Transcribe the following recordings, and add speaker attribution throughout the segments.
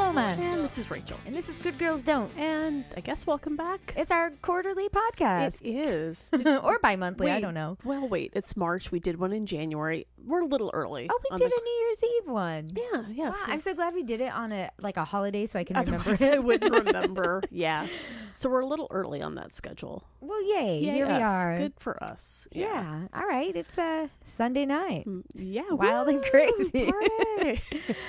Speaker 1: Paloma.
Speaker 2: And this is Rachel.
Speaker 1: And this is Good Girls Don't.
Speaker 2: And I guess welcome back.
Speaker 1: It's our quarterly podcast.
Speaker 2: It is.
Speaker 1: Or bi-monthly, I don't know.
Speaker 2: Well, wait, it's March. We did one in January. We're a little early.
Speaker 1: Oh, we did a New Year's Eve one.
Speaker 2: Yeah.
Speaker 1: Wow, I'm so glad we did it on a holiday so I can remember
Speaker 2: Otherwise
Speaker 1: it.
Speaker 2: I wouldn't remember. Yeah. So we're a little early on that schedule.
Speaker 1: Well, yay.
Speaker 2: Yay
Speaker 1: Here we
Speaker 2: us.
Speaker 1: are.
Speaker 2: Good for us.
Speaker 1: Yeah. All right. It's a Sunday night.
Speaker 2: Yeah.
Speaker 1: Wild and
Speaker 2: woo,
Speaker 1: crazy.
Speaker 2: party.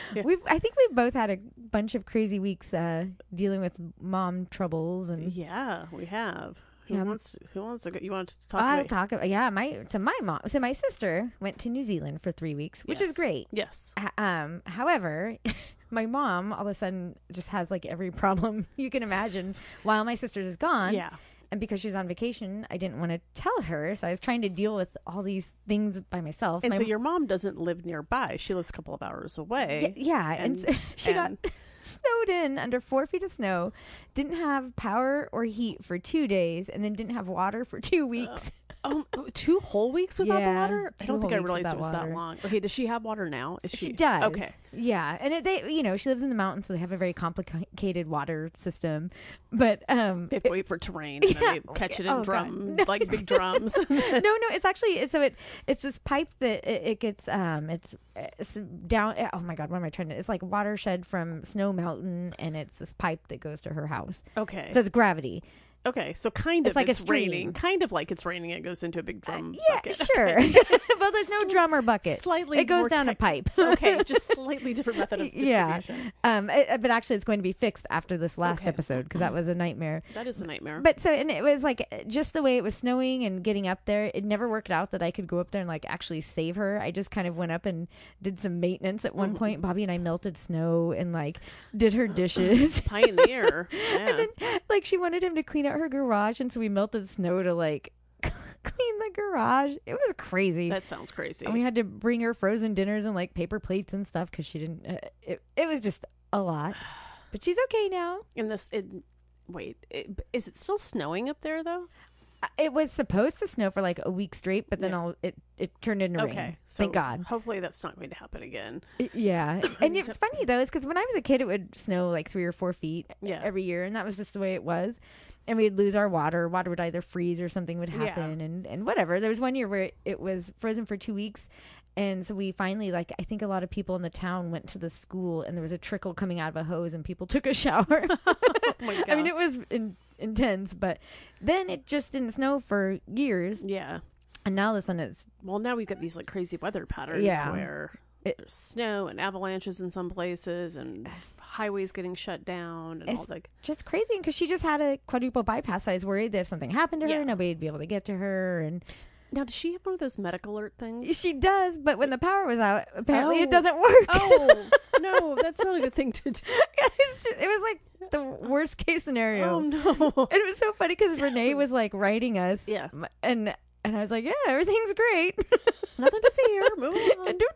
Speaker 1: I think we've both had a bunch of crazy weeks dealing with mom troubles and
Speaker 2: Yeah, we have. Who
Speaker 1: Yeah.
Speaker 2: wants to go? You want to talk
Speaker 1: I'll
Speaker 2: about
Speaker 1: talk about my sister went to New Zealand for 3 weeks, which is
Speaker 2: Yes.
Speaker 1: great.
Speaker 2: Yes.
Speaker 1: However, my mom all of a sudden just has like every problem you can imagine while my sister is gone.
Speaker 2: Yeah.
Speaker 1: And because she's on vacation, I didn't want to tell her. So I was trying to deal with all these things by myself.
Speaker 2: And so your mom doesn't live nearby. She lives a couple of hours away.
Speaker 1: Yeah. And so she got snowed in under 4 feet of snow, didn't have power or heat for 2 days, and then didn't have water for 2 weeks.
Speaker 2: 2 whole weeks without the
Speaker 1: Yeah,
Speaker 2: water? I
Speaker 1: 2
Speaker 2: don't think I
Speaker 1: whole weeks
Speaker 2: realized it was
Speaker 1: without
Speaker 2: that
Speaker 1: water.
Speaker 2: long. Okay, does she have water now? Is
Speaker 1: She does.
Speaker 2: Okay.
Speaker 1: Yeah. And she lives in the mountains, so they have a very complicated water system. But
Speaker 2: They have to wait for terrain and then they catch it in
Speaker 1: Oh,
Speaker 2: drum,
Speaker 1: God.
Speaker 2: like big drums.
Speaker 1: no, it's actually it's this pipe that it gets it's down. Oh my God, what am I trying to? It's like watershed from Snow Mountain, and it's this pipe that goes to her house.
Speaker 2: Okay.
Speaker 1: So it's gravity.
Speaker 2: Okay, so kind of
Speaker 1: It's like a
Speaker 2: it's
Speaker 1: stream.
Speaker 2: raining. Kind of like it's raining. It goes into a big drum
Speaker 1: Yeah,
Speaker 2: bucket.
Speaker 1: sure. Well, there's no drum or bucket.
Speaker 2: Slightly
Speaker 1: It goes
Speaker 2: more
Speaker 1: down a pipe.
Speaker 2: Okay, just slightly different method of distribution.
Speaker 1: Yeah. But actually, it's going to be fixed after this last
Speaker 2: Okay.
Speaker 1: episode because that was a nightmare.
Speaker 2: That is a nightmare.
Speaker 1: But and it was like just the way it was snowing and getting up there. It never worked out that I could go up there and like actually save her. I just kind of went up and did some maintenance at one point. Bobby and I melted snow and like did her dishes.
Speaker 2: Pioneer. Yeah.
Speaker 1: And then like she wanted him to clean out her garage, and so we melted snow to like clean the garage. It was crazy.
Speaker 2: That sounds crazy.
Speaker 1: And we had to bring her frozen dinners and like paper plates and stuff because she didn't. It was just a lot. But she's okay now.
Speaker 2: Is it still snowing up there though?
Speaker 1: It was supposed to snow for like a week straight, but then it turned into rain.
Speaker 2: Okay, so
Speaker 1: Thank God.
Speaker 2: Hopefully that's not going to happen again.
Speaker 1: Yeah. And it's funny though, is because when I was a kid, it would snow like 3 or 4 feet
Speaker 2: Yeah.
Speaker 1: every year, and that was just the way it was. And we'd lose our water. Water would either freeze or something would happen, and whatever. There was one year where it was frozen for 2 weeks. And so we finally, like, I think a lot of people in the town went to the school, and there was a trickle coming out of a hose, and people took a shower.
Speaker 2: Oh my God.
Speaker 1: I mean, it was intense, but then it just didn't snow for years.
Speaker 2: Yeah.
Speaker 1: And now all of a sudden it's...
Speaker 2: Well, now we've got these like crazy weather patterns where there's snow and avalanches in some places and highways getting shut down and all that.
Speaker 1: Just crazy, because she just had a quadruple bypass. So I was worried that if something happened to her,
Speaker 2: Yeah.
Speaker 1: nobody would be able to get to her. And
Speaker 2: Now, does she have one of those medical alert things?
Speaker 1: she does, but when the power was out, apparently it
Speaker 2: Oh.
Speaker 1: doesn't work.
Speaker 2: Oh, no, that's not a good thing to do.
Speaker 1: It was like the worst case scenario.
Speaker 2: Oh, no.
Speaker 1: And it was so funny because Renee was like writing us.
Speaker 2: Yeah.
Speaker 1: And I was like, yeah, everything's great.
Speaker 2: Nothing to see here. Move on.
Speaker 1: And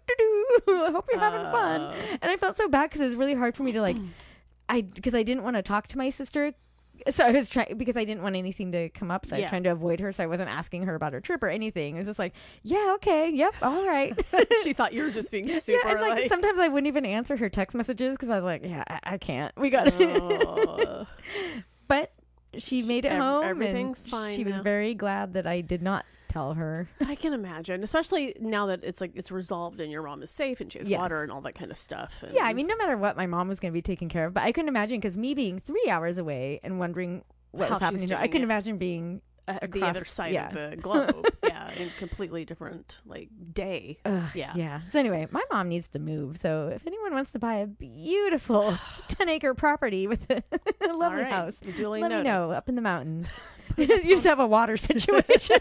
Speaker 1: I hope you're having fun. And I felt so bad because it was really hard for me to like, because I didn't want to talk to my sister. So I was trying, because I didn't want anything to come up. So I was trying to avoid her. So I wasn't asking her about her trip or anything. It was just like, yeah, okay. Yep. All right.
Speaker 2: She thought you were just being super
Speaker 1: and like sometimes I wouldn't even answer her text messages because I was like, yeah, I can't. We got it. But she made it home.
Speaker 2: Everything's
Speaker 1: and
Speaker 2: fine
Speaker 1: She was
Speaker 2: now.
Speaker 1: very glad that I did not tell her.
Speaker 2: I can imagine, especially now that it's like it's resolved and your mom is safe and she has
Speaker 1: Yes.
Speaker 2: water and all that kind of stuff. And
Speaker 1: Yeah, I mean, no matter what, my mom was going to be taken care of. But I couldn't imagine, because me being 3 hours away and wondering what
Speaker 2: How
Speaker 1: was
Speaker 2: she's
Speaker 1: happening to her, I
Speaker 2: doing
Speaker 1: couldn't
Speaker 2: it.
Speaker 1: imagine being
Speaker 2: the
Speaker 1: across-
Speaker 2: other side
Speaker 1: yeah.
Speaker 2: of the globe. Yeah, in completely different like day.
Speaker 1: Yeah. So anyway, my mom needs to move. So if anyone wants to buy a beautiful 10-acre property with a lovely
Speaker 2: All right.
Speaker 1: house,
Speaker 2: Duly
Speaker 1: let me
Speaker 2: noted.
Speaker 1: know, up in the mountains. You just have a water situation.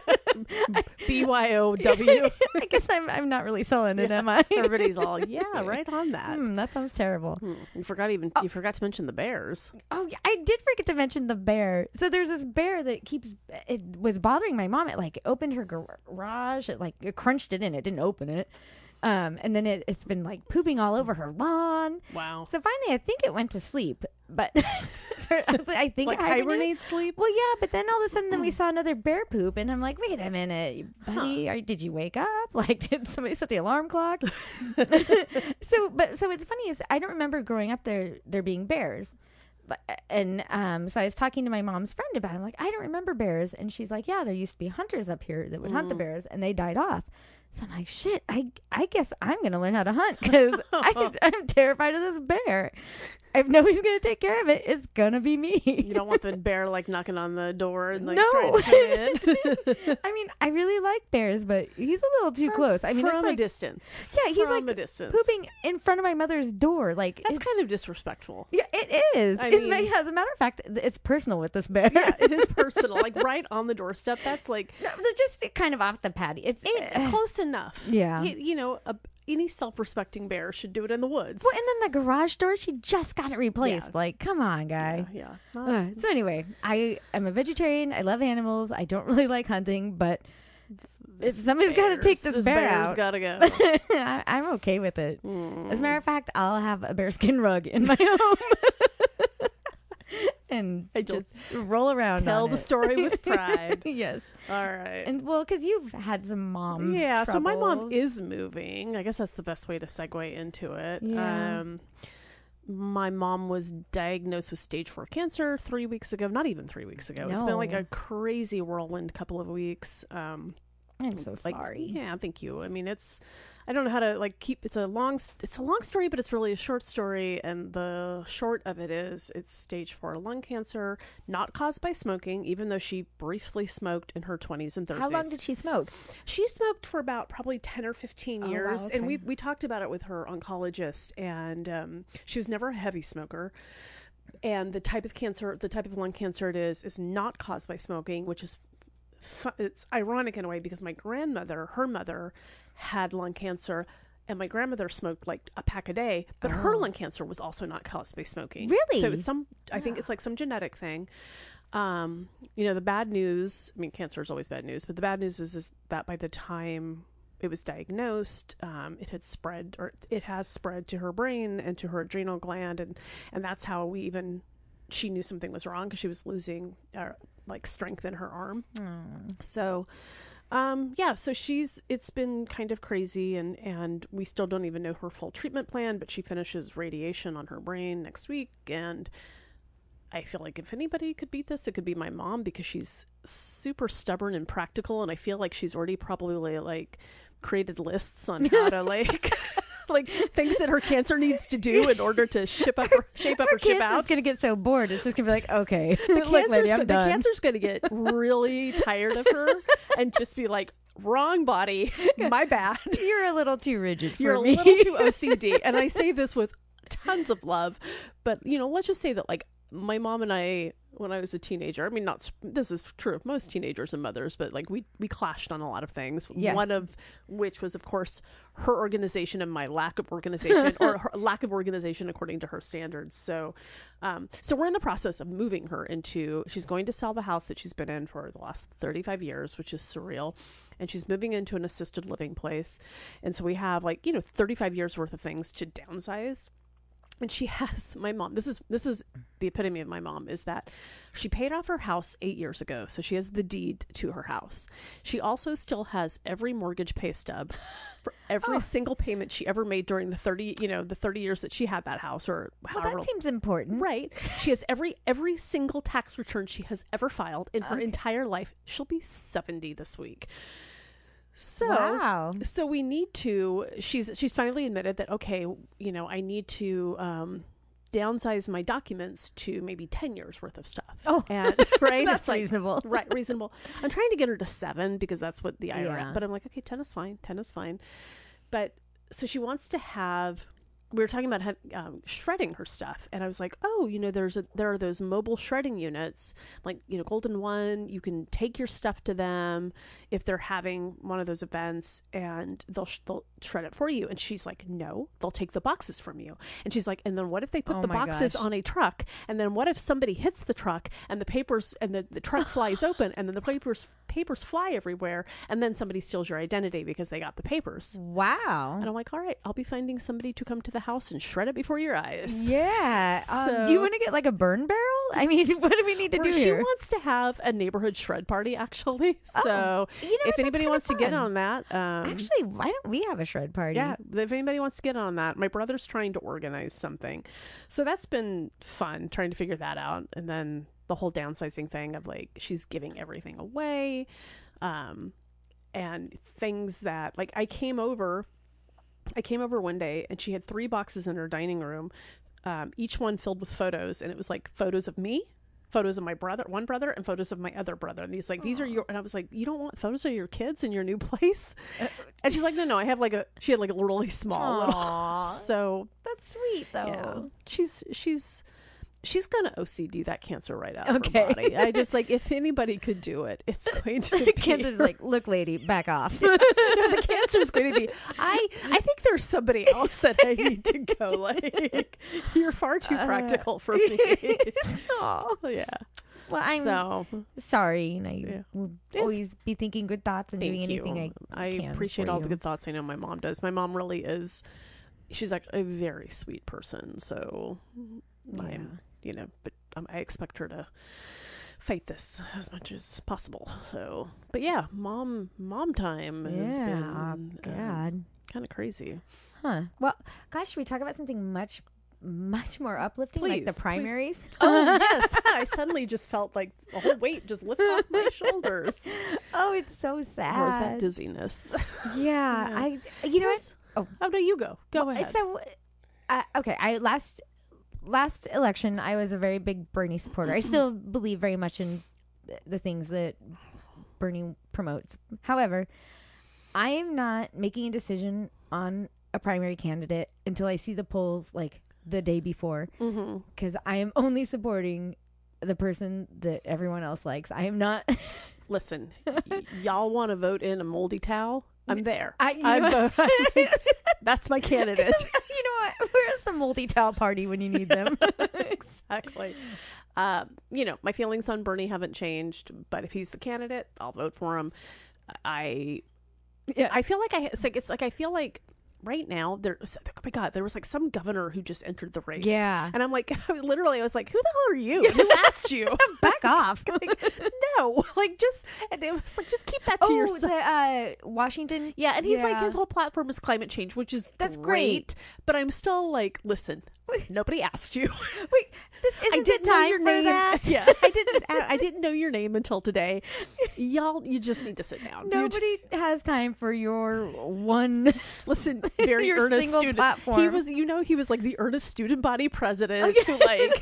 Speaker 2: BYOW.
Speaker 1: I guess I'm not really selling it, am I?
Speaker 2: Everybody's all right on that.
Speaker 1: That sounds terrible.
Speaker 2: You forgot to mention the bears.
Speaker 1: Oh, yeah, I did forget to mention the bear. So there's this bear that it was bothering my mom. It like opened her garage. It crunched it in. It didn't open it. And then it's been like pooping all over her lawn.
Speaker 2: Wow.
Speaker 1: So finally, I think it went to sleep. But I think
Speaker 2: like hibernate sleep.
Speaker 1: Well, yeah, but then all of a sudden, then we saw another bear poop, and I'm like, wait a minute, buddy, did you wake up? Like, did somebody set the alarm clock? So it's funny is I don't remember growing up there being bears. And so I was talking to my mom's friend about it. I'm like, I don't remember bears. And she's like, yeah, there used to be hunters up here that would hunt the bears, and they died off. So I'm like, shit, I guess I'm going to learn how to hunt because I'm terrified of this bear. If nobody's going to take care of it, it's going to be me.
Speaker 2: You don't want the bear like knocking on the door and like
Speaker 1: no.
Speaker 2: trying to come in.
Speaker 1: I mean, I really like bears, but he's a little too close. I mean,
Speaker 2: from
Speaker 1: it's like,
Speaker 2: a distance.
Speaker 1: Yeah, he's
Speaker 2: from
Speaker 1: like
Speaker 2: a distance.
Speaker 1: pooping in front of my mother's door. Like
Speaker 2: that's kind of disrespectful.
Speaker 1: Yeah, it is. As a matter of fact, it's personal with this bear.
Speaker 2: Yeah, it is personal. Like right on the doorstep. That's like
Speaker 1: just kind of off the patio. It's
Speaker 2: close enough.
Speaker 1: Yeah,
Speaker 2: you know. Any self-respecting bear should do it in the woods.
Speaker 1: Well, and then the garage door, she just got it replaced. Yeah. Like, come on, guy.
Speaker 2: Yeah.
Speaker 1: So anyway, I am a vegetarian. I love animals. I don't really like hunting, but somebody's got to take this bear out.
Speaker 2: Gotta go.
Speaker 1: I'm okay with it. As a matter of fact, I'll have a bearskin rug in my home. And just roll around.
Speaker 2: Tell the story with pride.
Speaker 1: Yes.
Speaker 2: All right.
Speaker 1: And well, because you've had some mom.
Speaker 2: Yeah.
Speaker 1: troubles.
Speaker 2: So my mom is moving. I guess that's the best way to segue into it.
Speaker 1: Yeah.
Speaker 2: My mom was diagnosed with stage 4 cancer 3 weeks ago. Not even 3 weeks ago.
Speaker 1: No.
Speaker 2: It's been like a crazy whirlwind couple of weeks.
Speaker 1: I'm so sorry.
Speaker 2: Yeah, thank you. I mean, I don't know how to like keep. It's a long story, but it's really a short story. And the short of it is, it's stage 4 lung cancer, not caused by smoking, even though she briefly smoked in her 20s and 30s.
Speaker 1: How long did she smoke?
Speaker 2: She smoked for about probably 10 or 15 years.
Speaker 1: Wow, okay.
Speaker 2: And we talked about it with her oncologist, and she was never a heavy smoker. And the type of lung cancer it is not caused by smoking, which is it's ironic in a way because her mother had lung cancer, and my grandmother smoked like a pack a day, but her lung cancer was also not caused by smoking.
Speaker 1: Really?
Speaker 2: So it's I think it's like some genetic thing. The bad news, I mean, cancer is always bad news, but the bad news is that by the time it was diagnosed, it has spread to her brain and to her adrenal gland, and that's how she knew something was wrong, because she was losing like strength in her arm. So so it's been kind of crazy, and we still don't even know her full treatment plan, but she finishes radiation on her brain next week, and I feel like if anybody could beat this, it could be my mom, because she's super stubborn and practical, and I feel like she's already probably like created lists on how to like like things that her cancer needs to do in order to shape up or ship out.
Speaker 1: It's gonna get so bored. It's just gonna be like, okay,
Speaker 2: the cancer's gonna get really tired of her and just be like, wrong body, my bad.
Speaker 1: You're a little too rigid for me.
Speaker 2: You're a little too OCD. And I say this with tons of love, but let's just say that like my mom and I, when I was a teenager, I mean, this is true of most teenagers and mothers, but like we clashed on a lot of things.
Speaker 1: Yes.
Speaker 2: One of which was, of course, her organization and my lack of organization, or her lack of organization according to her standards. So we're in the process of moving her she's going to sell the house that she's been in for the last 35 years, which is surreal. And she's moving into an assisted living place. And so we have 35 years worth of things to downsize. And she has, my mom, this is the epitome of my mom, is that she paid off her house 8 years ago. So she has the deed to her house. She also still has every mortgage pay stub for every single payment she ever made during the 30 years that she had that house, or however.
Speaker 1: Well, that seems important.
Speaker 2: Right. She has every single tax return she has ever filed in her entire life. She'll be 70 this week. So,
Speaker 1: wow.
Speaker 2: So we need to, she's finally admitted that, okay, I need to downsize my documents to maybe 10 years worth of stuff.
Speaker 1: Oh,
Speaker 2: and right.
Speaker 1: That's reasonable.
Speaker 2: Right. Reasonable. I'm trying to get her to 7 because that's what the IRS,
Speaker 1: Yeah.
Speaker 2: but I'm like, okay, 10 is fine. But so she wants to have, we were talking about shredding her stuff, and I was like, oh, there are those mobile shredding units, like Golden One. You can take your stuff to them if they're having one of those events, and they'll shred it for you. And she's like, no, they'll take the boxes from you. And she's like, and then what if they put the boxes on a truck? And then what if somebody hits the truck and the papers and the truck flies open, and then the papers fly everywhere, and then somebody steals your identity because they got the papers.
Speaker 1: Wow.
Speaker 2: And I'm like, all right, I'll be finding somebody to come to the house and shred it before your eyes.
Speaker 1: Yeah.
Speaker 2: So,
Speaker 1: do you want to get like a burn barrel I mean, what do we need to do
Speaker 2: She
Speaker 1: here?
Speaker 2: wants to have a neighborhood shred party, actually. So if anybody wants to get on that,
Speaker 1: actually, why don't we have a shred party?
Speaker 2: Yeah, if anybody wants to get on that, my brother's trying to organize something, so that's been fun trying to figure that out. And then the whole downsizing thing of like she's giving everything away, and things that like I came over one day and she had 3 boxes in her dining room, each one filled with photos, and it was like photos of me, photos of my one brother, and photos of my other brother. And these are your, and I was like, you don't want photos of your kids in your new place? And she's like, no, I have she had like a really small little, so
Speaker 1: that's sweet though.
Speaker 2: Yeah. She's gonna OCD that cancer right out of her body. I just like, if anybody could do it, it's going to be
Speaker 1: cancer's like, look, lady, back off.
Speaker 2: No, the cancer's going to be. I think there's somebody else that I need to go. Like, you're far too practical for me. Yeah.
Speaker 1: Well, I'm sorry, and I will always be thinking good thoughts and doing anything I can.
Speaker 2: Appreciate all the good thoughts I know my mom does. My mom really is. She's like a very sweet person. So I'm, but I expect her to fight this as much as possible. So, but yeah, mom time has been kind of crazy.
Speaker 1: Huh. Well, gosh, should we talk about something much more uplifting, like the primaries?
Speaker 2: Oh, yes. I suddenly just felt like the whole weight just lifted off my shoulders.
Speaker 1: Oh, it's so sad.
Speaker 2: Or is that dizziness?
Speaker 1: Yeah. You know what?
Speaker 2: Oh, no, you go. Go ahead.
Speaker 1: So, okay, last election, I was a very big Bernie supporter. I still believe very much in the things that Bernie promotes. However, I am not making a decision on a primary candidate until I see the polls like the day before, because I am only supporting the person that everyone else likes. I am not.
Speaker 2: Listen, y'all want to vote in a moldy towel? I'm there. That's my candidate.
Speaker 1: You know what? Where's the moldy towel party when you need them?
Speaker 2: Exactly. My feelings on Bernie haven't changed, but if he's the candidate, I'll vote for him. I feel like I feel like right now there's, oh my God, there was like some governor who just entered the race.
Speaker 1: Yeah.
Speaker 2: And I'm like, I was like, who the hell are you? Who asked you?
Speaker 1: Back off.
Speaker 2: No, and it was like, just keep that to yourself.
Speaker 1: Washington.
Speaker 2: Yeah. And he's like, his whole platform is climate change, which is
Speaker 1: that's great.
Speaker 2: But I'm still like, listen, nobody asked you.
Speaker 1: Wait, I didn't know your name. That?
Speaker 2: Yeah, I didn't know your name until today. Y'all, you just need to sit down.
Speaker 1: Nobody has time for your one.
Speaker 2: Listen, very
Speaker 1: your
Speaker 2: earnest
Speaker 1: single
Speaker 2: student.
Speaker 1: Platform.
Speaker 2: He was like the earnest student body president who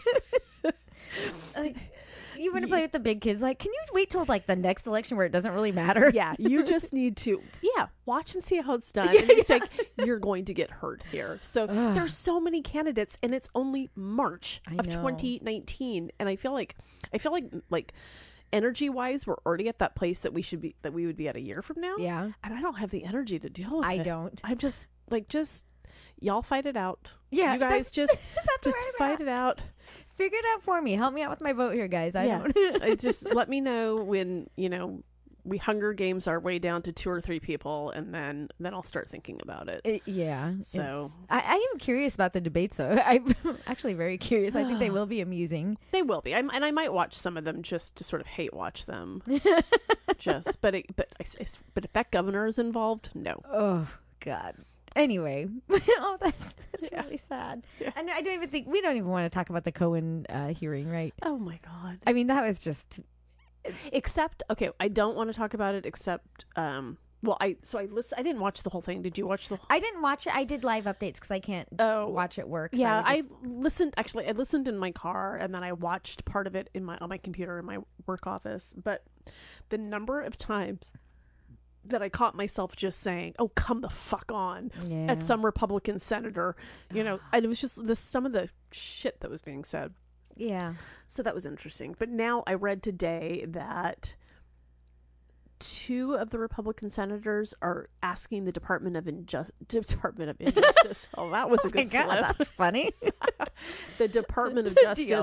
Speaker 1: you want to play with the big kids? Like, can you wait till like the next election where it doesn't really matter?
Speaker 2: Yeah, you just need to watch and see how it's done. And it's like, you're going to get hurt here. So there's so many candidates, and it's only March of 2019, and I feel like energy wise, we're already at that place that we would be at a year from now.
Speaker 1: Yeah,
Speaker 2: and I don't have the energy to deal with it.
Speaker 1: I don't.
Speaker 2: I'm just y'all fight it out.
Speaker 1: Yeah,
Speaker 2: you guys just fight it out.
Speaker 1: Figure it out for me. Help me out with my vote here, guys. I don't.
Speaker 2: Just let me know when we Hunger Games our way down to 2 or 3 people, and then I'll start thinking about it. So
Speaker 1: I am curious about the debates, though. I'm actually very curious. I think they will be amusing.
Speaker 2: They will be, and I might watch some of them just to sort of hate watch them. But if that governor is involved, no.
Speaker 1: Oh God. Anyway, that's really sad. Yeah. And I don't even think we don't even want to talk about the Cohen hearing, right?
Speaker 2: Oh my God.
Speaker 1: I mean, that was just.
Speaker 2: Except, okay, I don't want to talk about it. Except, I didn't watch the whole thing. Did you watch the whole?
Speaker 1: I didn't watch it. I did live updates because I can't watch at work. So
Speaker 2: yeah, I listened. Actually, I listened in my car, and then I watched part of it on my computer in my work office. But the number of times that I caught myself just saying, "Oh, come the fuck on," at some Republican senator, and it was just some of the shit that was being said.
Speaker 1: Yeah.
Speaker 2: So that was interesting. But now I read today that 2 of the Republican senators are asking the Department of Injustice. Oh, that was a good slip.
Speaker 1: God, that's funny.
Speaker 2: The Department of Justice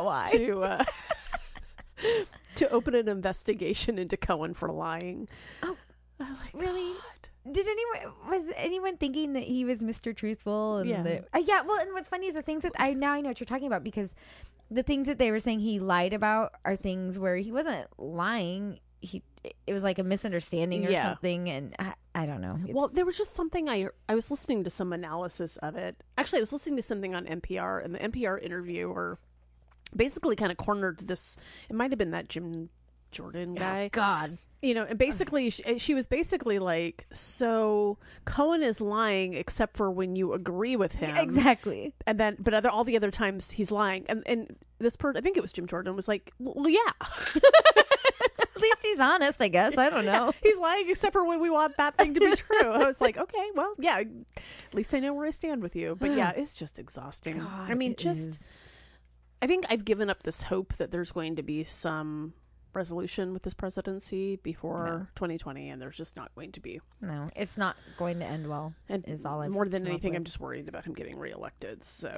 Speaker 2: to open an investigation into Cohen for lying.
Speaker 1: Oh, really? God. Was anyone thinking that he was Mr. Truthful? And well, and what's funny is the things that I know what you're talking about, because the things that they were saying he lied about are things where he wasn't lying. It was like a misunderstanding or something, and I don't know.
Speaker 2: Well, there was just something I was listening to some analysis of it. Actually, I was listening to something on NPR, and the NPR interviewer basically kind of cornered this. It might have been that Jim Jordan guy.
Speaker 1: Oh, God.
Speaker 2: You know, and basically she was basically like, so Cohen is lying except for when you agree with him.
Speaker 1: Exactly.
Speaker 2: And then, but all the other times he's lying. And this person, I think it was Jim Jordan, was like, well, yeah.
Speaker 1: At least he's honest, I guess. I don't know.
Speaker 2: He's lying except for when we want that thing to be true. I was like, okay, well, yeah, at least I know where I stand with you. But yeah, it's just exhausting.
Speaker 1: God,
Speaker 2: I mean, I think I've given up this hope that there's going to be some resolution with this presidency before 2020, and there's just not going to be.
Speaker 1: No, it's not going to end well.
Speaker 2: And
Speaker 1: is all I've
Speaker 2: more than
Speaker 1: come up
Speaker 2: anything,
Speaker 1: with.
Speaker 2: I'm just worried about him getting reelected. So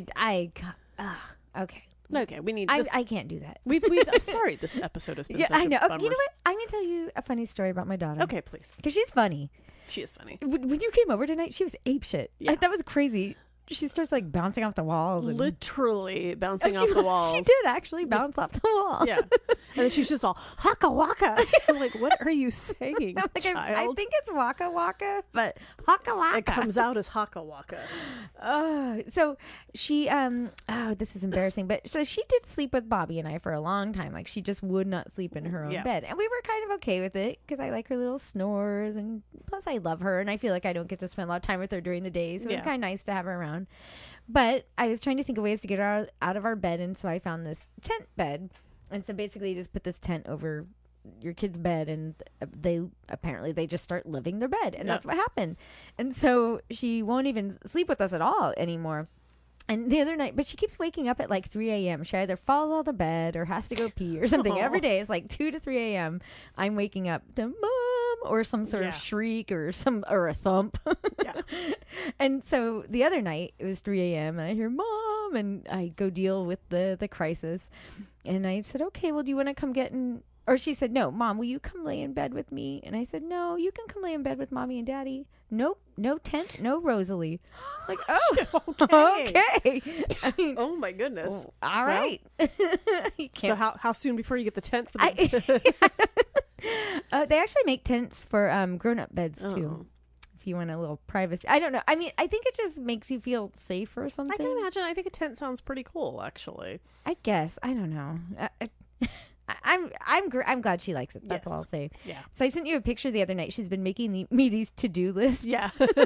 Speaker 1: okay.
Speaker 2: We need. This.
Speaker 1: I can't do that.
Speaker 2: We sorry, this episode has been.
Speaker 1: Yeah,
Speaker 2: such
Speaker 1: I know.
Speaker 2: A bummer.
Speaker 1: You know what? I'm gonna tell you a funny story about my daughter.
Speaker 2: Okay, please.
Speaker 1: Because she's funny.
Speaker 2: She is funny.
Speaker 1: When you came over tonight, she was apeshit.
Speaker 2: Yeah.
Speaker 1: That was crazy. She starts like bouncing off the walls. And...
Speaker 2: Literally bouncing off the walls.
Speaker 1: She did actually bounce off the wall.
Speaker 2: Yeah. And then she's just all, haka waka. I'm like, what are you saying,
Speaker 1: I'm like,
Speaker 2: child?
Speaker 1: I think it's waka waka, but haka waka.
Speaker 2: It comes out as haka waka.
Speaker 1: So she, this is embarrassing, but so she did sleep with Bobby and I for a long time. Like she just would not sleep in her own bed. And we were kind of okay with it because I like her little snores, and plus I love her and I feel like I don't get to spend a lot of time with her during the day. So it was kind of nice to have her around. But I was trying to think of ways to get her out of our bed, and so I found this tent bed. And so basically you just put this tent over your kid's bed, and they just start living their bed, and that's what happened. And so she won't even sleep with us at all anymore. And the other night, but she keeps waking up at like 3 a.m. She either falls out of bed or has to go pee or something. Every day it's like 2 to 3 a.m. I'm waking up to mom or some sort of shriek or a thump. And so the other night it was 3 a.m. and I hear mom, and I go deal with the crisis. And I said, okay, well, do you want to come or she said, no, mom, will you come lay in bed with me? And I said, no, you can come lay in bed with mommy and daddy. Nope, no tent, no Rosalie. Like, oh, okay. I mean,
Speaker 2: oh my goodness.
Speaker 1: All right.
Speaker 2: So how soon before you get the tent? For
Speaker 1: they actually make tents for grown-up beds too. If you want a little privacy. I don't know. I mean, I think it just makes you feel safe or something.
Speaker 2: I can imagine. I think a tent sounds pretty cool, actually.
Speaker 1: I guess. I don't know. I'm glad she likes it. That's all I'll say.
Speaker 2: Yeah.
Speaker 1: So I sent you a picture the other night. She's been making me these to-do lists.
Speaker 2: Yeah.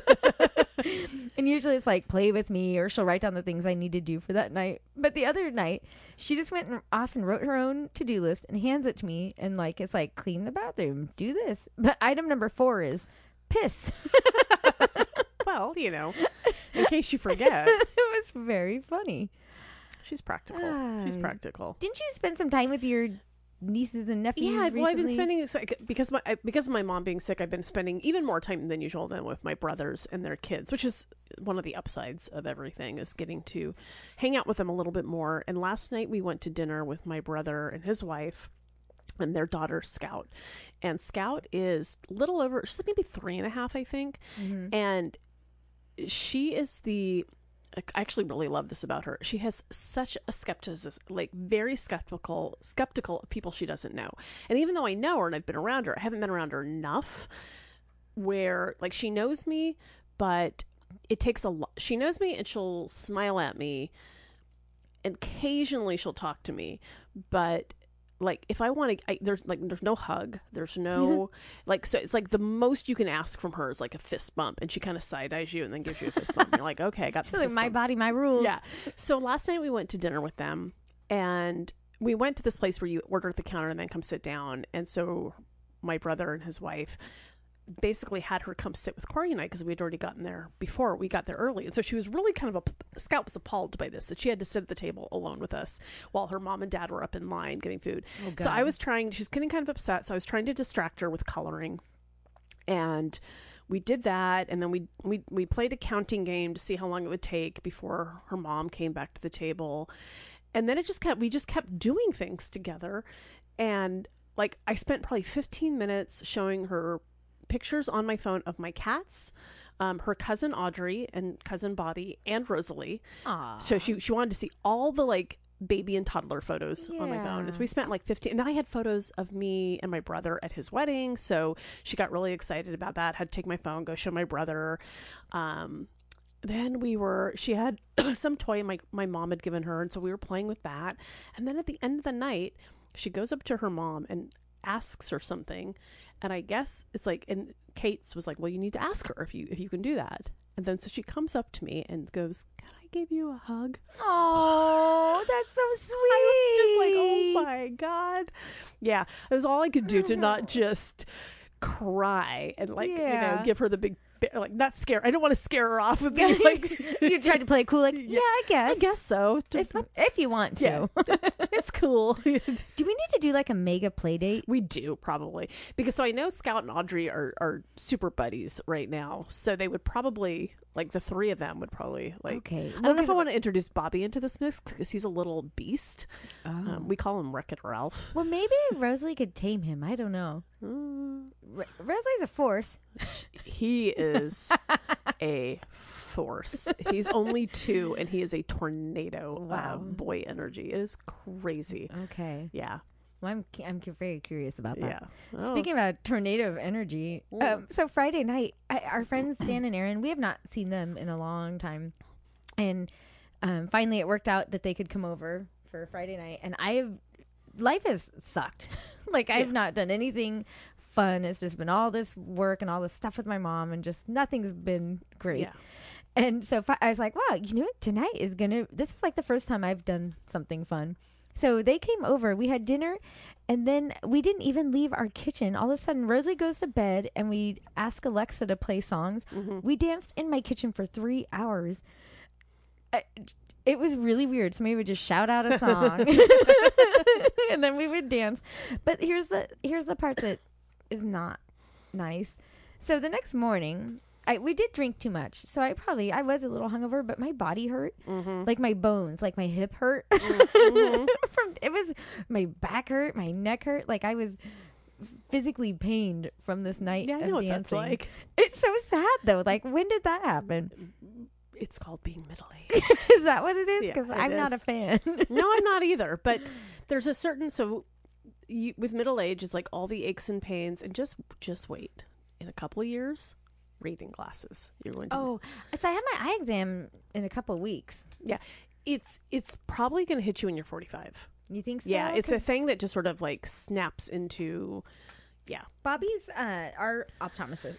Speaker 1: And usually it's like play with me, or she'll write down the things I need to do for that night. But the other night she just went off and wrote her own to-do list and hands it to me, and like it's like clean the bathroom, do this. But item number 4 is piss.
Speaker 2: Well, in case you forget.
Speaker 1: It was very funny.
Speaker 2: She's practical. She's practical.
Speaker 1: Didn't you spend some time with your nieces and nephews?
Speaker 2: Yeah,
Speaker 1: recently?
Speaker 2: well, I've been spending because of my mom being sick. I've been spending even more time than usual than with my brothers and their kids, which is one of the upsides of everything, is getting to hang out with them a little bit more. And last night we went to dinner with my brother and his wife and their daughter Scout. And Scout is little over, she's maybe 3.5, I think, and she is I actually really love this about her. She has such a skepticism, like very skeptical of people she doesn't know. And even though I know her and I've been around her, I haven't been around her enough where like she knows me, but it takes a lot. She knows me and she'll smile at me, and occasionally she'll talk to me, but like if I want to, there's no hug, there's no like, so it's like the most you can ask from her is like a fist bump, and she kind of side eyes you and then gives you a fist bump. And you're like, okay, I got the fist
Speaker 1: my
Speaker 2: bump.
Speaker 1: body, my rules.
Speaker 2: Yeah. So last night we went to dinner with them, and we went to this place where you order at the counter and then come sit down. And so my brother and his wife basically had her come sit with Corey and I, because we had already gotten there before we got there early. And so she was really kind of Scout was appalled by this, that she had to sit at the table alone with us while her mom and dad were up in line getting food. So I was she's getting kind of upset. So I was trying to distract her with coloring, and we did that. And then we played a counting game to see how long it would take before her mom came back to the table. And then we just kept doing things together. And like, I spent probably 15 minutes showing her pictures on my phone of my cats, her cousin Audrey and cousin Bobby and Rosalie.
Speaker 1: Aww.
Speaker 2: So she wanted to see all the like baby and toddler photos on my phone. So we spent like 15, and then I had photos of me and my brother at his wedding. So she got really excited about that. Had to take my phone, go show my brother. Then she had some toy my mom had given her. And so we were playing with that. And then at the end of the night, she goes up to her mom and asks her something. And I guess it's like, and Kate's was like, well, you need to ask her if you can do that. And then so she comes up to me and goes, can I give you a hug?
Speaker 1: Oh, that's so sweet.
Speaker 2: I was just like, oh my God. Yeah, it was all I could do to not just cry and like, give her the big, like, not scare. I don't want to scare her off with being like.
Speaker 1: You tried to play it cool, like, yeah, I guess
Speaker 2: so.
Speaker 1: If you want to.
Speaker 2: Yeah, it's cool.
Speaker 1: Do we need to do like a mega play date?
Speaker 2: We do, probably. Because so I know Scout and Audrey are super buddies right now. So they would probably, like, the three of them would probably, like.
Speaker 1: Okay.
Speaker 2: I don't know if I want to introduce Bobby into this mix because he's a little beast. We call him Wreck-It Ralph.
Speaker 1: Well, maybe Rosalie could tame him. I don't know. Rosalie's a force.
Speaker 2: He is a force. He's only 2 and he is a tornado boy energy. It is crazy.
Speaker 1: Okay.
Speaker 2: Yeah.
Speaker 1: Well, I'm very curious about that.
Speaker 2: Yeah.
Speaker 1: Speaking about tornado of energy, so Friday night, our friends Dan and Aaron, we have not seen them in a long time, and finally it worked out that they could come over for Friday night, and life has sucked. Like, I've not done anything fun. It's just been all this work and all this stuff with my mom, and just nothing's been great.
Speaker 2: Yeah.
Speaker 1: And so I was like, wow, you know what? Tonight this is like the first time I've done something fun. So they came over, we had dinner, and then we didn't even leave our kitchen. All of a sudden, Rosalie goes to bed, and we ask Alexa to play songs. Mm-hmm. We danced in my kitchen for 3 hours. It was really weird. Somebody would just shout out a song, and then we would dance. But here's the part that is not nice. So the next morning, we did drink too much, so I was a little hungover, but my body hurt, like my bones, like my hip hurt. It was my back hurt, my neck hurt, like I was physically pained from this night of dancing. What that's like. It's so sad though. Like, when did that happen?
Speaker 2: It's called being middle-aged.
Speaker 1: Is that what it is? Because I'm not a fan.
Speaker 2: No, I'm not either. But there's a certain with middle age, it's like all the aches and pains, and just wait. In a couple of years, reading glasses. You're going to.
Speaker 1: So I have my eye exam in a couple of weeks.
Speaker 2: Yeah, it's probably going to hit you when you're 45.
Speaker 1: You think so?
Speaker 2: Yeah, it's a thing that just sort of like snaps into. Yeah,
Speaker 1: Bobby's our optometrist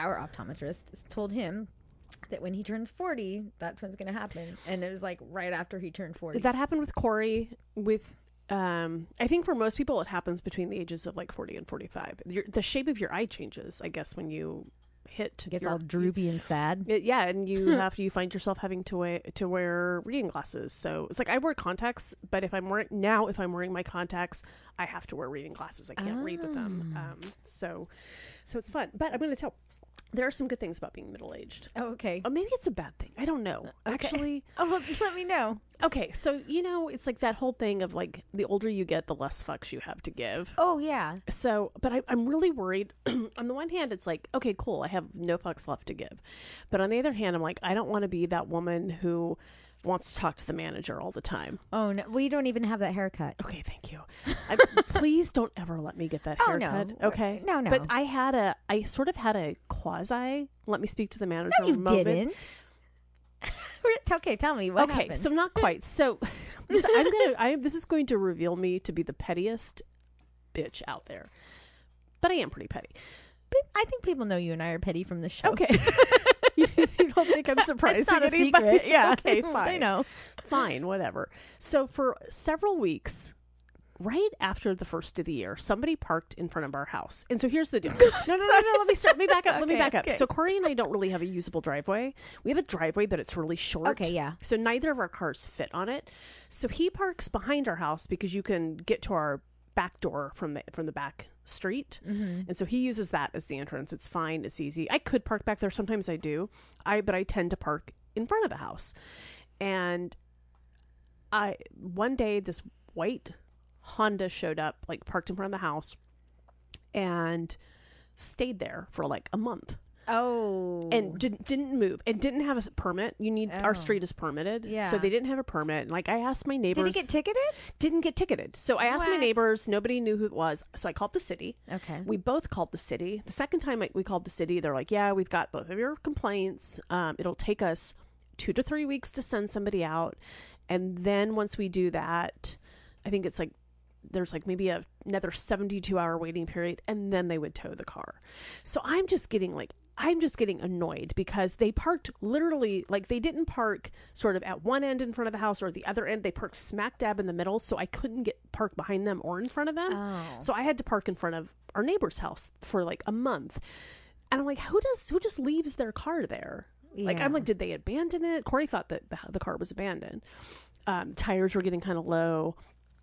Speaker 1: told him that when he turns 40, that's when it's going to happen. And it was like right after he turned 40.
Speaker 2: That happened with Corey. I think for most people, it happens between the ages of like 40 and 45. The shape of your eye changes, I guess, when you hit.
Speaker 1: It gets all droopy and sad.
Speaker 2: And you find yourself having to wear reading glasses. So it's like I wear contacts, but if I'm wearing my contacts, I have to wear reading glasses. I can't read with them. So it's fun. But I'm going to tell. There are some good things about being middle-aged.
Speaker 1: Oh, okay.
Speaker 2: Or maybe it's a bad thing. I don't know. Okay. Actually.
Speaker 1: Let me know.
Speaker 2: Okay, so, it's like that whole thing of, like, the older you get, the less fucks you have to give.
Speaker 1: Oh, yeah.
Speaker 2: So, but I'm really worried. On the one hand, it's like, okay, cool, I have no fucks left to give. But on the other hand, I'm like, I don't want to be that woman who wants to talk to the manager all the time.
Speaker 1: Oh, no. We don't even have that haircut.
Speaker 2: Okay, thank you. Please don't ever let me get that haircut.
Speaker 1: No.
Speaker 2: Okay?
Speaker 1: No.
Speaker 2: But I sort of had a quasi, let me speak to the manager
Speaker 1: moment. Didn't. Okay, tell me what happened.
Speaker 2: So not quite. So this is going to reveal me to be the pettiest bitch out there. But I am pretty petty.
Speaker 1: But I think people know you and I are petty from the show.
Speaker 2: Okay. You don't think I'm surprising
Speaker 1: it's not
Speaker 2: anybody?
Speaker 1: A secret. Yeah.
Speaker 2: Okay, fine.
Speaker 1: They know.
Speaker 2: Fine, whatever. So for several weeks, right after the first of the year, somebody parked in front of our house. And so here's the deal. No. Let me start. Let me back up. So Corey and I don't really have a usable driveway. We have a driveway, but it's really short.
Speaker 1: Okay, yeah.
Speaker 2: So neither of our cars fit on it. So he parks behind our house because you can get to our back door from the back street. Mm-hmm. And so he uses that as the entrance. It's fine. It's easy. I could park back there. Sometimes I do. But I tend to park in front of the house. And one day this white Honda showed up, like parked in front of the house, and stayed there for like a month. and didn't move and didn't have a permit. Our street is permitted, so they didn't have a permit. And, like, I asked my neighbors.
Speaker 1: Did it get ticketed?
Speaker 2: Didn't get ticketed. So I asked my neighbors. Nobody knew who it was. So I called the city.
Speaker 1: Okay.
Speaker 2: We both called the city. The second time we called the city, they're like, "Yeah, we've got both of your complaints. It'll take us 2 to 3 weeks to send somebody out, and then once we do that, I think it's like there's like maybe another 72-hour waiting period, and then they would tow the car." So I'm just getting annoyed because they parked literally, like, they didn't park sort of at one end in front of the house or the other end. They parked smack dab in the middle, so I couldn't get parked behind them or in front of them. So I had to park in front of our neighbor's house for like a month. And I'm like, who just leaves their car there? Like, I'm like, did they abandon it? Corey thought that the car was abandoned. Tires were getting kind of low.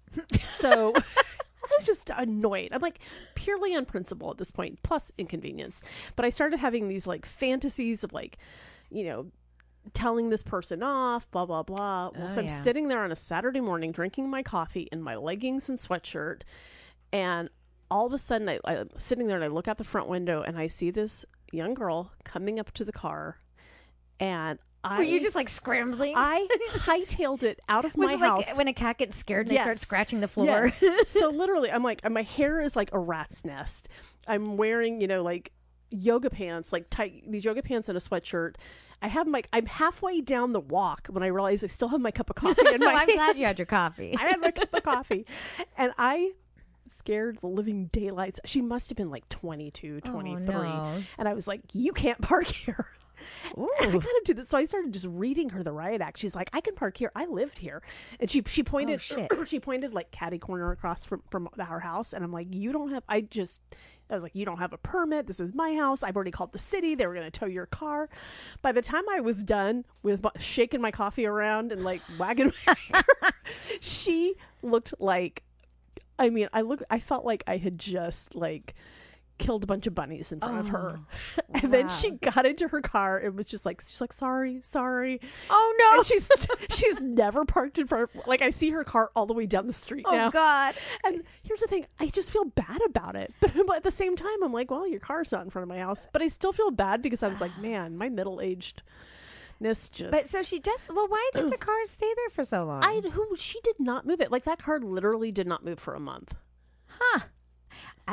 Speaker 2: So I was just annoyed. I'm like, purely on principle at this point, plus inconvenience. But I started having these like fantasies of like, you know, telling this person off, blah, blah, blah. Well, so I'm sitting there on a Saturday morning drinking my coffee in my leggings and sweatshirt. And all of a sudden I'm sitting there and I look out the front window and I see this young girl coming up to the car. And
Speaker 1: were you just like scrambling?
Speaker 2: I hightailed it out of my house.
Speaker 1: Like when a cat gets scared and they start scratching the floor.
Speaker 2: Yes. So literally, I'm like, my hair is like a rat's nest. I'm wearing, you know, like yoga pants, like tight, these yoga pants and a sweatshirt. I'm halfway down the walk when I realize I still have my cup of coffee in my hand.
Speaker 1: I'm glad you had your coffee.
Speaker 2: I had my cup of coffee. And I scared the living daylights. She must have been like 22, 23.
Speaker 1: Oh, no.
Speaker 2: And I was like, you can't park here. I gotta do this. So I started just reading her the riot act. She's like, I can park here. I lived here. And she pointed, she pointed like catty corner across from our house. And I'm like, you don't have, I was like, you don't have a permit. This is my house. I've already called the city. They were going to tow your car. By the time I was done with shaking my coffee around and like wagging my hair, she looked like, I felt like I had just like killed a bunch of bunnies in front of her. And then she got into her car. It was just like, she's like, sorry.
Speaker 1: Oh no.
Speaker 2: And she's never parked in front of, like, I see her car all the way down the street now.
Speaker 1: Oh God.
Speaker 2: And here's the thing, I just feel bad about it. But at the same time, I'm like, well, your car's not in front of my house. But I still feel bad because I was like, man, my middle-agedness just.
Speaker 1: But so she just, well, why did the car stay there for so long?
Speaker 2: She did not move it. Like, that car literally did not move for a month.
Speaker 1: Huh. I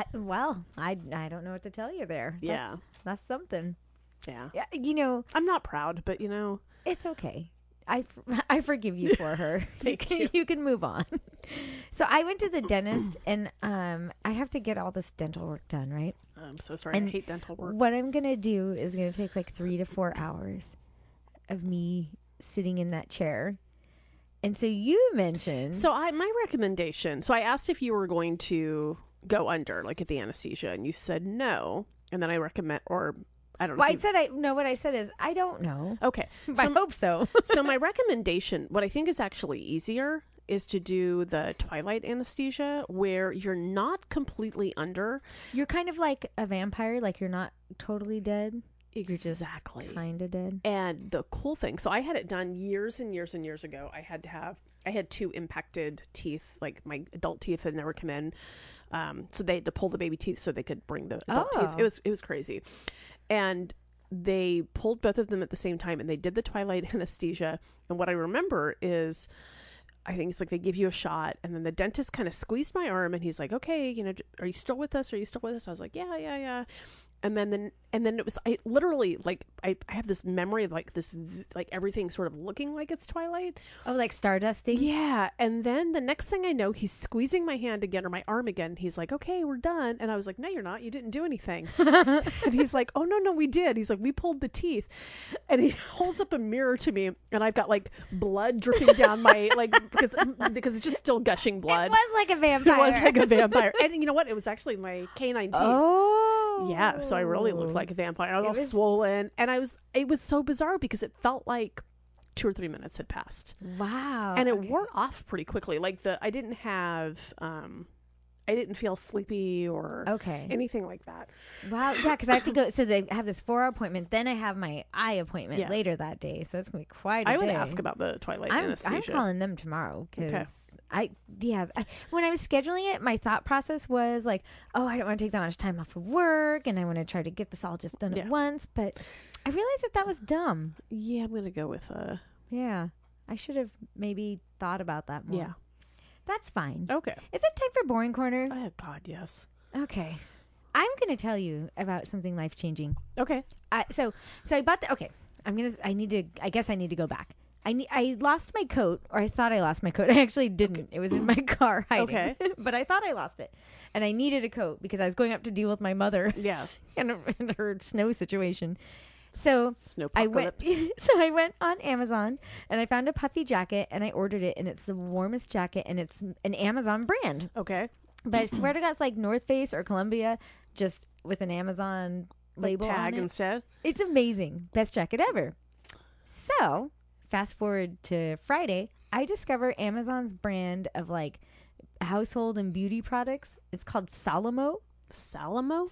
Speaker 1: don't know what to tell you there. That's something.
Speaker 2: Yeah.
Speaker 1: You know,
Speaker 2: I'm not proud, but you know,
Speaker 1: it's okay. I forgive you for her. You can move on. So I went to the dentist and I have to get all this dental work done, right?
Speaker 2: I'm so sorry. I hate dental work.
Speaker 1: What I'm going to do is going to take like 3 to 4 hours of me sitting in that chair. And so you mentioned.
Speaker 2: So my recommendation. So I asked if you were going to go under, like at the anesthesia, and you said no. And then I recommend, or I don't know.
Speaker 1: Well, what I said is I don't know.
Speaker 2: Okay.
Speaker 1: I hope so.
Speaker 2: So my recommendation, what I think is actually easier, is to do the twilight anesthesia where you're not completely under.
Speaker 1: You're kind of like a vampire, like you're not totally dead.
Speaker 2: Exactly.
Speaker 1: You're just kind of dead.
Speaker 2: And the cool thing, so I had it done years and years and years ago. I had 2 impacted teeth, like my adult teeth had never come in. So they had to pull the baby teeth so they could bring the adult teeth. It was crazy. And they pulled both of them at the same time and they did the twilight anesthesia. And what I remember is, I think it's like they give you a shot and then the dentist kind of squeezed my arm and he's like, okay, you know, are you still with us? I was like, yeah. And then it was, I literally, like, I have this memory of like this, like everything sort of looking like it's Twilight.
Speaker 1: Oh, like stardusting?
Speaker 2: Yeah. And then the next thing I know, he's squeezing my hand again or my arm again. He's like, okay, we're done. And I was like, no, you're not. You didn't do anything. And he's like, oh, no, we did. He's like, we pulled the teeth. And he holds up a mirror to me and I've got like blood dripping down my, like, because it's just still gushing blood.
Speaker 1: It was like a vampire.
Speaker 2: It was like a vampire. And you know what? It was actually my canine teeth.
Speaker 1: Oh.
Speaker 2: Yeah. So I really looked like a vampire. I was all swollen. And it was so bizarre because it felt like 2 or 3 minutes had passed.
Speaker 1: Wow.
Speaker 2: And it wore off pretty quickly. Like I didn't have, I didn't feel sleepy or anything like that.
Speaker 1: Wow. Yeah, because I have to go. So they have this 4-hour appointment. Then I have my eye appointment later that day. So it's going to be quite a day.
Speaker 2: I would ask about the twilight anesthesia.
Speaker 1: I'm calling them tomorrow because when I was scheduling it, my thought process was like, oh, I don't want to take that much time off of work and I want to try to get this all just done at once. But I realized that was dumb.
Speaker 2: Yeah, I'm going to go with
Speaker 1: Yeah. I should have maybe thought about that more.
Speaker 2: Yeah.
Speaker 1: That's fine.
Speaker 2: Okay.
Speaker 1: Is it time for Boring Corner?
Speaker 2: Oh, God, yes.
Speaker 1: Okay. I'm going to tell you about something life-changing.
Speaker 2: Okay.
Speaker 1: So I bought I guess I need to go back. I lost my coat, or I thought I lost my coat. I actually didn't. Okay. It was in my car hiding.
Speaker 2: Okay.
Speaker 1: But I thought I lost it. And I needed a coat because I was going up to deal with my mother.
Speaker 2: Yeah.
Speaker 1: and her snow situation. So I went on Amazon and I found a puffy jacket and I ordered it, and it's the warmest jacket and it's an Amazon brand.
Speaker 2: Okay.
Speaker 1: But I swear to God, it's like North Face or Columbia, just with an Amazon label
Speaker 2: tag
Speaker 1: on it.
Speaker 2: Instead.
Speaker 1: It's amazing. Best jacket ever. So fast forward to Friday, I discover Amazon's brand of like household and beauty products. It's called Solimo.
Speaker 2: Solimo?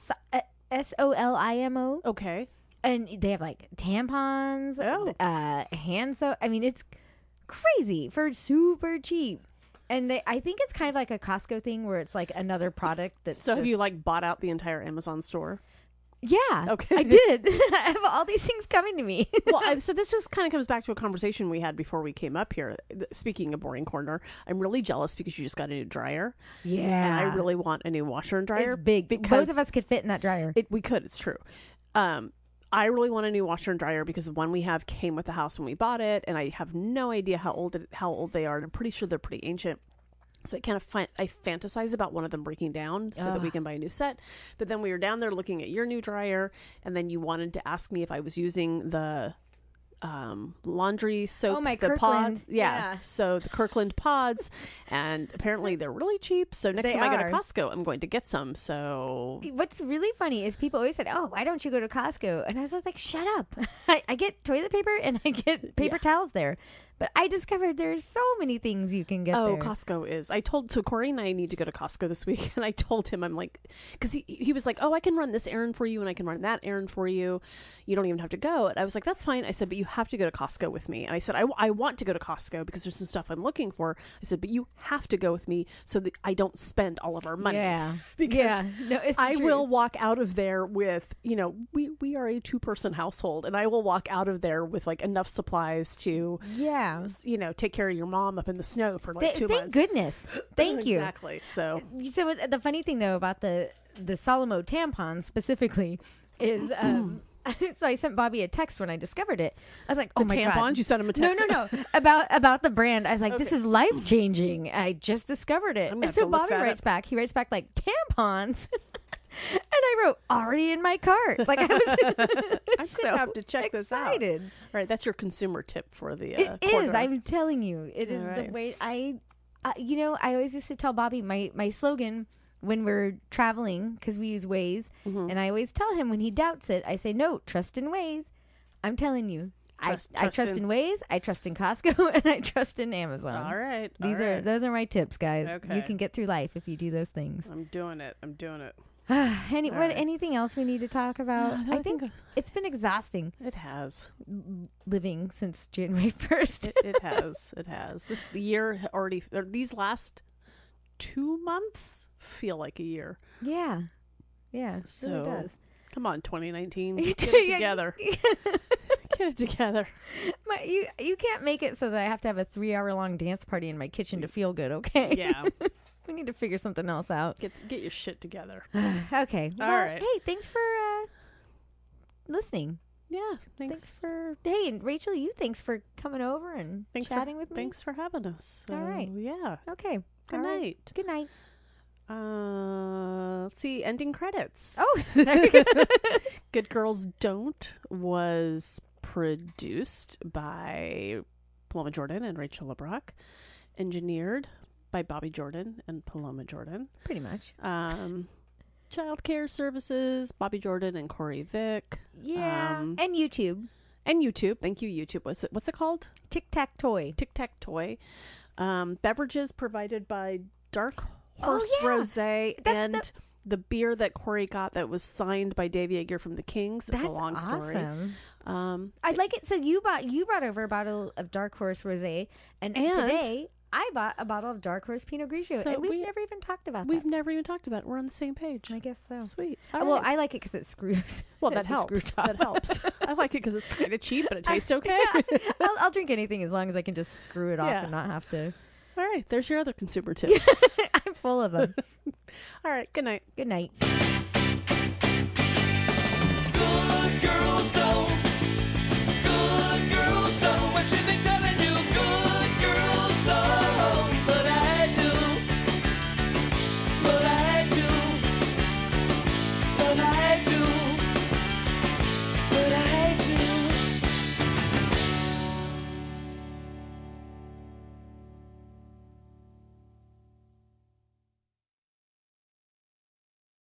Speaker 1: Solimo.
Speaker 2: Okay.
Speaker 1: And they have like tampons, hand soap. I mean, it's crazy for super cheap. And I think it's kind of like a Costco thing where it's like another product that's
Speaker 2: So have you like bought out the entire Amazon store?
Speaker 1: Yeah.
Speaker 2: Okay.
Speaker 1: I did. I have all these things coming to me.
Speaker 2: Well, so this just kind of comes back to a conversation we had before we came up here. Speaking of Boring Corner, I'm really jealous because you just got a new dryer.
Speaker 1: Yeah.
Speaker 2: And I really want a new washer and dryer.
Speaker 1: It's big. Both of us could fit in that dryer.
Speaker 2: We could. It's true. I really want a new washer and dryer because the one we have came with the house when we bought it, and I have no idea how old they are, and I'm pretty sure they're pretty ancient. So I fantasize about one of them breaking down so that we can buy a new set. But then we were down there looking at your new dryer, and then you wanted to ask me if I was using the laundry soap.
Speaker 1: Oh, my
Speaker 2: the
Speaker 1: Kirkland.
Speaker 2: pod. Yeah. So the Kirkland pods, and apparently they're really cheap. So next time I go to Costco, I'm going to get some. So
Speaker 1: what's really funny is people always said, "Oh, why don't you go to Costco?" And I was like, "Shut up! I get toilet paper and I get paper towels there." But I discovered there's so many things you can get there.
Speaker 2: Costco is. So Corey and I need to go to Costco this week. And I told him, I'm like, because he was like, oh, I can run this errand for you and I can run that errand for you. You don't even have to go. And I was like, that's fine. I said, but you have to go to Costco with me. And I said, I want to go to Costco because there's some stuff I'm looking for. I said, but you have to go with me so that I don't spend all of our money.
Speaker 1: Yeah.
Speaker 2: Because I will walk out of there with, we are a 2-person household, and I will walk out of there with like enough supplies to, take care of your mom up in the snow for like 2 months.
Speaker 1: Thank goodness. Thank you.
Speaker 2: Exactly. So
Speaker 1: the funny thing though about the Solimo tampon specifically is so I sent Bobby a text when I discovered it. I was like, "Oh my
Speaker 2: tampons?
Speaker 1: God!"
Speaker 2: You sent him a text?
Speaker 1: No. about the brand. I was like, "This is life changing." I just discovered it, and so Bobby writes back. He writes back like tampons, and I wrote already in my cart. Like I
Speaker 2: have to check this out. All right, that's your consumer tip for the.
Speaker 1: It is. I'm telling you, it is the way I always used to tell Bobby my slogan when we're traveling, because we use Waze, and I always tell him when he doubts it, I say, no, trust in Waze. I'm telling you, I trust in Waze, I trust in Costco, and I trust in Amazon.
Speaker 2: All right.
Speaker 1: Those are my tips, guys.
Speaker 2: Okay.
Speaker 1: You can get through life if you do those things.
Speaker 2: I'm doing it.
Speaker 1: Anything else we need to talk about? I think it's been exhausting.
Speaker 2: It has.
Speaker 1: Living since January 1st.
Speaker 2: It has. The year already, these last 2 months feel like a year.
Speaker 1: Yeah. So it really does.
Speaker 2: Come on, 2019. Get it together. Get it together.
Speaker 1: You can't make it so that I have to have a 3-hour-long dance party in my kitchen to feel good, okay?
Speaker 2: Yeah.
Speaker 1: We need to figure something else out.
Speaker 2: Get your shit together.
Speaker 1: Okay. Well,
Speaker 2: all right.
Speaker 1: Hey, thanks for listening.
Speaker 2: Yeah. Thanks
Speaker 1: for... Hey, and Rachel, thanks for coming over and chatting with me.
Speaker 2: Thanks for having us.
Speaker 1: All right.
Speaker 2: Yeah.
Speaker 1: Okay.
Speaker 2: Good night.
Speaker 1: Right. Good night.
Speaker 2: Let's see. Ending credits.
Speaker 1: Oh, there we go.
Speaker 2: Good Girls Don't was produced by Paloma Jordan and Rachel LeBrock. Engineered by Bobby Jordan and Paloma Jordan.
Speaker 1: Pretty much.
Speaker 2: Child Care Services, Bobby Jordan and Corey Vick.
Speaker 1: Yeah. And YouTube.
Speaker 2: Thank you, YouTube. What's it called?
Speaker 1: Tic Tac Toy.
Speaker 2: Tic Tac Toy. Beverages provided by Dark Horse Rosé and the beer that Corey got that was signed by Dave Yeager from the Kings. It's a long story.
Speaker 1: I'd like it. So you brought over a bottle of Dark Horse Rosé, and today I bought a bottle of Dark Horse Pinot Grigio, and we've never even talked about that.
Speaker 2: We've never even talked about it. We're on the same page.
Speaker 1: I guess so.
Speaker 2: Sweet.
Speaker 1: Well, I like it because it screws.
Speaker 2: Well, that helps. That helps. I like it because it's kind of cheap, but it tastes okay.
Speaker 1: I'll drink anything as long as I can just screw it off and not have to.
Speaker 2: All right. There's your other consumer tip.
Speaker 1: I'm full of them.
Speaker 2: All right. Good night.
Speaker 1: Good night.
Speaker 3: Good girl.